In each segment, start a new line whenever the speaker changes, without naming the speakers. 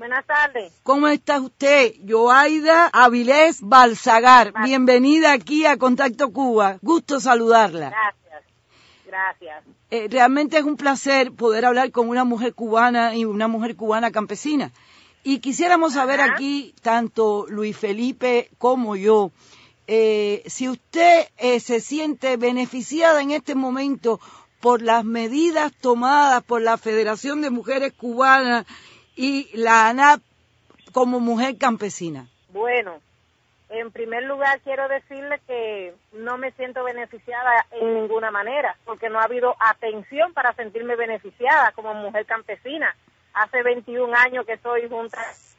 Buenas tardes.
¿Cómo está usted? Yoaida Avilés Balzagar. Bienvenida aquí a Contacto Cuba. Gusto saludarla.
Gracias.
Realmente es un placer poder hablar con una mujer cubana y una mujer cubana campesina. Y quisiéramos saber aquí, tanto Luis Felipe como yo, si usted se siente beneficiada en este momento por las medidas tomadas por la Federación de Mujeres Cubanas y la ANAP como mujer campesina.
Bueno, en primer lugar quiero decirle que no me siento beneficiada en ninguna manera, porque no ha habido atención para sentirme beneficiada como mujer campesina. Hace 21 años que soy junta,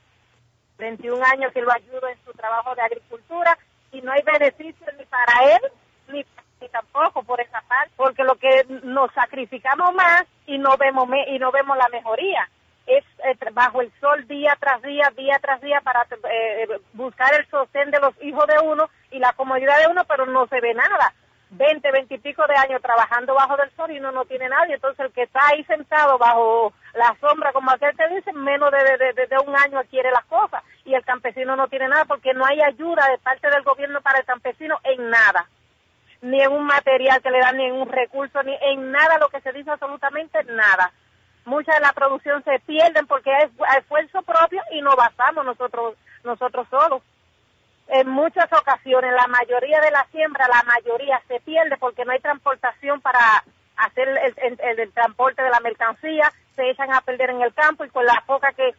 21 años que lo ayudo en su trabajo de agricultura y no hay beneficio ni para él ni tampoco por esa parte, porque lo que nos sacrificamos más y no vemos la mejoría. Es bajo el sol día tras día para buscar el sostén de los hijos de uno y la comodidad de uno, pero no se ve nada. 20 y pico de años trabajando bajo del sol y uno no tiene nada, y entonces el que está ahí sentado bajo la sombra, como aquel te dice, menos de un año adquiere las cosas, y el campesino no tiene nada porque no hay ayuda de parte del gobierno para el campesino en nada, ni en un material que le dan, ni en un recurso, ni en nada, lo que se dice, absolutamente nada. Mucha de la producción se pierden porque es esfuerzo propio y no basamos nosotros solos. En muchas ocasiones, la mayoría de la siembra, se pierde porque no hay transportación para hacer el transporte de la mercancía, se echan a perder en el campo y con la poca que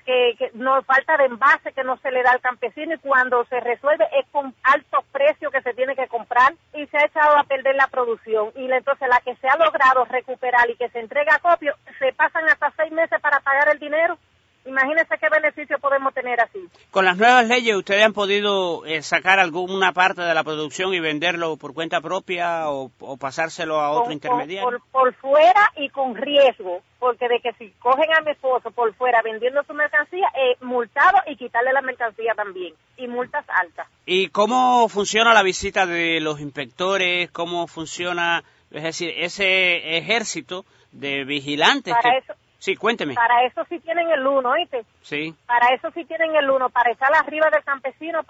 no falta de envase que no se le da al campesino, y cuando se resuelve es con altos precios que se tiene que comprar y se ha echado a perder la producción. Y entonces la que se ha logrado recuperar y que se entrega a copio, se pasan hasta 6 meses para pagar el dinero. Imagínense qué beneficio podemos tener así.
Con las nuevas leyes, ¿ustedes han podido sacar alguna parte de la producción y venderlo por cuenta propia o pasárselo a otro intermediario?
Por fuera y con riesgo, porque de que si cogen a mi esposo por fuera vendiendo su mercancía, multado y quitarle la mercancía también, y multas altas.
¿Y cómo funciona la visita de los inspectores? ¿Cómo funciona, es decir, ese ejército de vigilantes? Sí, cuénteme.
Para eso sí tienen el 1, ¿oíste?
Sí.
Para eso sí tienen el 1, para estar arriba del campesino,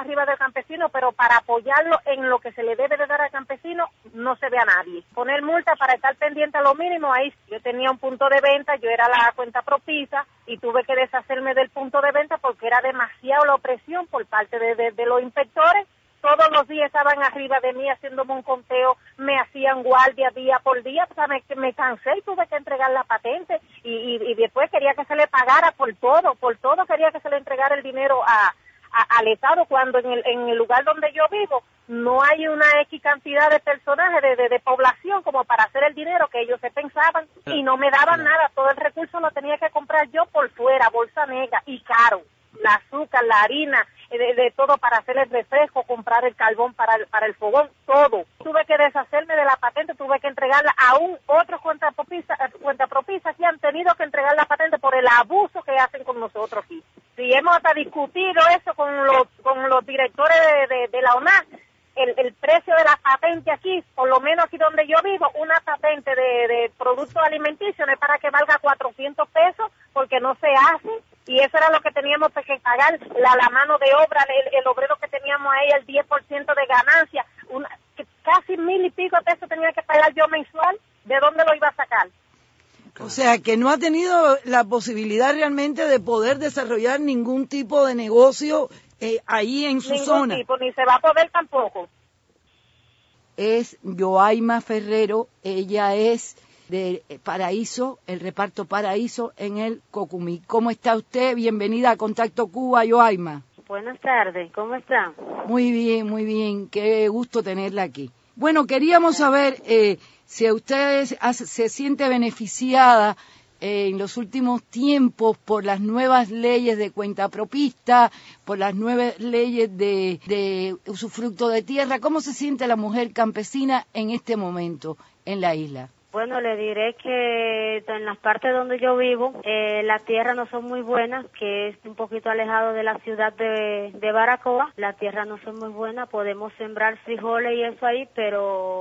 pero para apoyarlo en lo que se le debe de dar al campesino, no se ve a nadie. Poner multa para estar pendiente a lo mínimo, ahí yo tenía un punto de venta, yo era la cuenta propisa y tuve que deshacerme del punto de venta porque era demasiado la opresión por parte de los inspectores. Todos los días estaban arriba de mí haciéndome un conteo, me hacían guardia día por día, o sea, me cansé y tuve que entregar la patente y después quería que se le pagara por todo quería que se le entregara el dinero al Estado, cuando en el lugar donde yo vivo no hay una X cantidad de personajes de población como para hacer el dinero que ellos se pensaban, y no me daban nada. Todo el recurso lo tenía que comprar yo por fuera, bolsa negra y caro, la azúcar, la harina, de todo para hacer el refresco, comprar el carbón para el fogón, todo. Tuve que deshacerme de la patente, tuve que entregarla a otros cuentapropisas que han tenido que entregar la patente por el abuso que hacen con nosotros aquí. Si hemos hasta discutido eso con los directores de la ONAC, el precio de la patente aquí, por lo menos aquí donde yo vivo, una patente de productos alimenticios no es para que valga 400 pesos porque no se hace, y eso era lo que teníamos que pagar, la mano de obra, el obrero que teníamos ahí, el 10% de ganancia, casi 1,000 y pico de pesos tenía que pagar yo mensual. ¿De dónde lo iba a sacar?
O sea, que no ha tenido la posibilidad realmente de poder desarrollar ningún tipo de negocio ahí en su zona.
Ningún tipo, ni se va a poder tampoco.
Es Yoaima Ferrero, ella es de Paraíso, el reparto Paraíso en el Cocumí. ¿Cómo está usted? Bienvenida a Contacto Cuba, Yoaima.
Buenas tardes, ¿cómo está?
Muy bien, qué gusto tenerla aquí. Bueno, queríamos saber si usted se siente beneficiada en los últimos tiempos por las nuevas leyes de cuentapropista, por las nuevas leyes de usufructo de tierra. ¿Cómo se siente la mujer campesina en este momento en la isla?
Bueno, le diré que en las partes donde yo vivo, las tierras no son muy buenas, que es un poquito alejado de la ciudad de Baracoa. Las tierras no son muy buenas, podemos sembrar frijoles y eso ahí, pero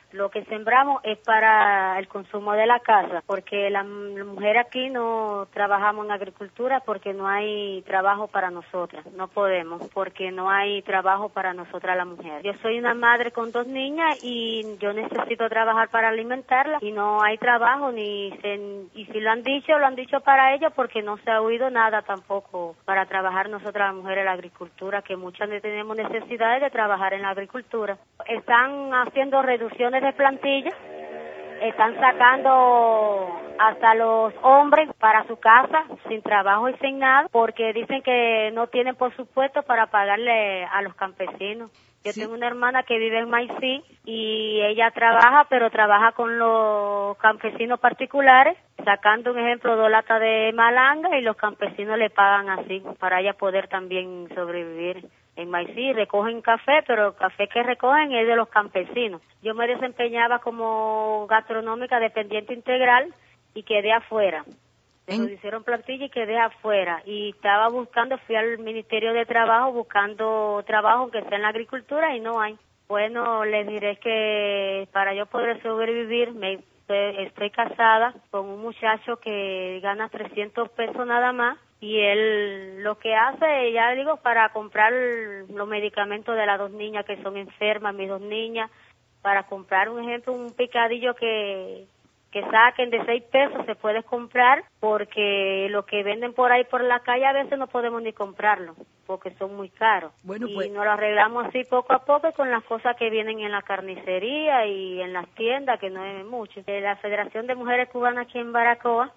Lo que sembramos es para el consumo de la casa, porque la mujer aquí no trabajamos en agricultura porque no hay trabajo para nosotras, no podemos, porque no hay trabajo para nosotras la mujer. Yo soy una madre con 2 niñas y yo necesito trabajar para alimentarlas y no hay trabajo y si lo han dicho para ellos porque no se ha oído nada tampoco para trabajar nosotras las mujeres en la agricultura, que muchas tenemos necesidades de trabajar en la agricultura. Están haciendo reducciones de plantilla, están sacando hasta los hombres para su casa sin trabajo y sin nada, porque dicen que no tienen presupuesto para pagarle a los campesinos. Yo tengo una hermana que vive en Maicí y ella trabaja, pero trabaja con los campesinos particulares, sacando un ejemplo 2 latas de malanga y los campesinos le pagan así para ella poder también sobrevivir. En Maicí recogen café, pero el café que recogen es de los campesinos. Yo me desempeñaba como gastronómica dependiente integral y quedé afuera. Me hicieron plantilla y quedé afuera. Y estaba fui al Ministerio de Trabajo buscando trabajo que sea en la agricultura y no hay. Bueno, les diré que para yo poder sobrevivir estoy casada con un muchacho que gana 300 pesos nada más. Y él lo que hace, ya digo, para comprar los medicamentos de las 2 niñas que son enfermas, mis 2 niñas, para comprar, un ejemplo, un picadillo que saquen de 6 pesos se puede comprar, porque lo que venden por ahí por la calle a veces no podemos ni comprarlo, porque son muy caros.
Bueno,
y
pues,
nos lo arreglamos así poco a poco con las cosas que vienen en la carnicería y en las tiendas, que no es mucho. La Federación de Mujeres Cubanas aquí en Baracoa,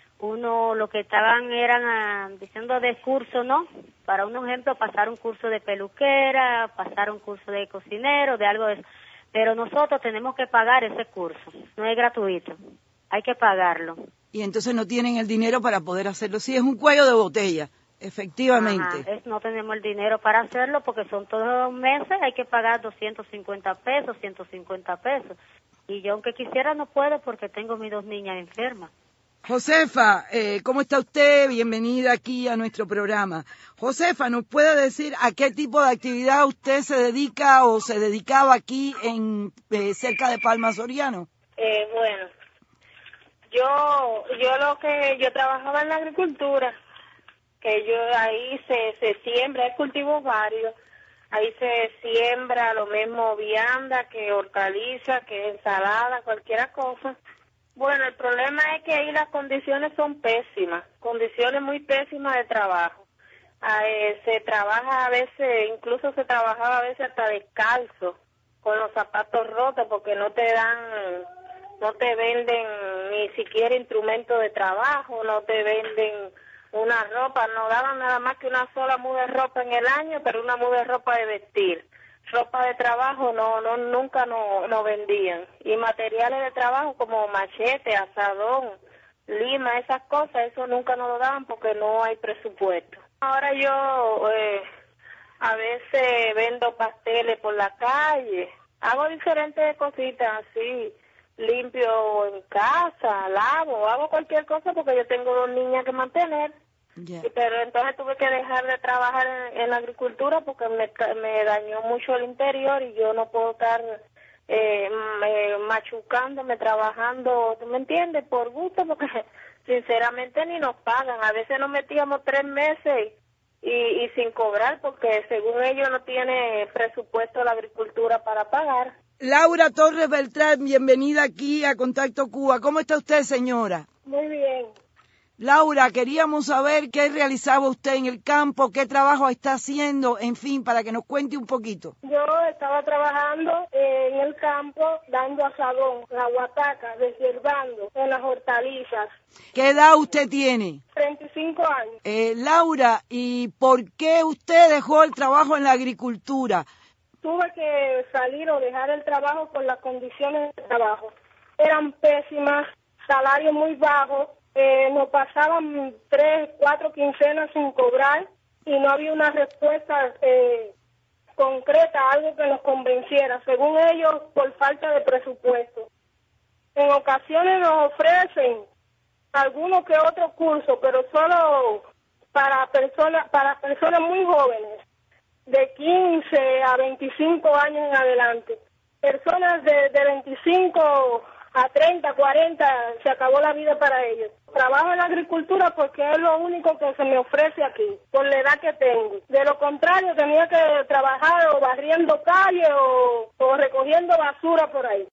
lo que estaban eran diciendo de curso, ¿no? Para un ejemplo, pasar un curso de peluquera, pasar un curso de cocinero, de algo de eso. Pero nosotros tenemos que pagar ese curso, no es gratuito, hay que pagarlo.
Y entonces no tienen el dinero para poder hacerlo. Sí, es un cuello de botella, efectivamente.
Ajá, no tenemos el dinero para hacerlo porque son todos los meses, hay que pagar 250 pesos, 150 pesos. Y yo aunque quisiera no puedo porque tengo mis 2 niñas enfermas.
Josefa, ¿cómo está usted? Bienvenida aquí a nuestro programa. Josefa, ¿nos puede decir a qué tipo de actividad usted se dedica o se dedicaba aquí en cerca de Palma Soriano?
Bueno, yo trabajaba en la agricultura, que ahí se siembra, hay cultivos varios, ahí se siembra lo mismo vianda que hortaliza, que ensalada, cualquier cosa. Bueno, el problema es que ahí las condiciones son pésimas, condiciones muy pésimas de trabajo. Se trabaja a veces, incluso se trabajaba a veces hasta descalzo, con los zapatos rotos, porque no te venden ni siquiera instrumentos de trabajo, no te venden una ropa, no daban nada más que una sola muda de ropa en el año, pero una muda de ropa de vestir. Ropa de trabajo nunca no vendían. Y materiales de trabajo como machete, asadón, lima, esas cosas, eso nunca nos lo daban porque no hay presupuesto. Ahora yo a veces vendo pasteles por la calle, hago diferentes cositas así, limpio en casa, lavo, hago cualquier cosa porque yo tengo 2 niñas que mantener. Yeah. Pero entonces tuve que dejar de trabajar en la agricultura porque me dañó mucho el interior y yo no puedo estar machucándome, trabajando, ¿tú me entiendes? Por gusto, porque sinceramente ni nos pagan. A veces nos metíamos 3 meses y sin cobrar porque según ellos no tiene presupuesto la agricultura para pagar.
Laura Torres Beltrán, bienvenida aquí a Contacto Cuba. ¿Cómo está usted, señora?
Muy bien.
Laura, queríamos saber qué realizaba usted en el campo, qué trabajo está haciendo, en fin, para que nos cuente un poquito.
Yo estaba trabajando en el campo, dando asadón, la guataca, deshiervando, en las hortalizas.
¿Qué edad usted tiene?
35 años.
Laura, ¿y por qué usted dejó el trabajo en la agricultura?
Tuve que salir o dejar el trabajo por las condiciones de trabajo. Eran pésimas, salario muy bajo. Nos pasaban 3, 4 quincenas sin cobrar y no había una respuesta concreta, algo que nos convenciera, según ellos, por falta de presupuesto. En ocasiones nos ofrecen algunos que otros cursos, pero solo para personas muy jóvenes, de 15 a 25 años en adelante.
personas de 25 a 30, 40, se acabó la vida para ellos. Trabajo en la agricultura porque es lo único que se me ofrece aquí, por la edad que tengo. De lo contrario, tenía que trabajar o barriendo calles o recogiendo basura por ahí.